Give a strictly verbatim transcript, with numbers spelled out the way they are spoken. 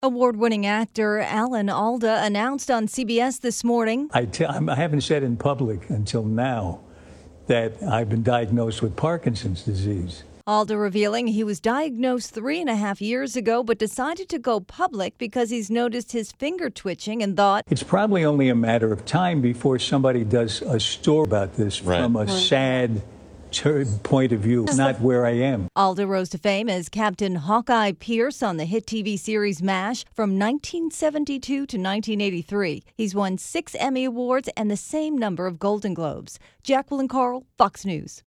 Award-winning actor Alan Alda announced on C B S this morning. I, t- I haven't said in public until now that I've been diagnosed with Parkinson's disease. Alda revealing he was diagnosed three and a half years ago, but decided to go public because he's noticed his finger twitching and thought it's probably only a matter of time before somebody does a story about this right. from a right. sad point of view, not where I am. Alda rose to fame as Captain Hawkeye Pierce on the hit T V series MASH from nineteen seventy-two to nineteen eighty-three. He's won six Emmy Awards and the same number of Golden Globes. Jacqueline Carl, Fox News.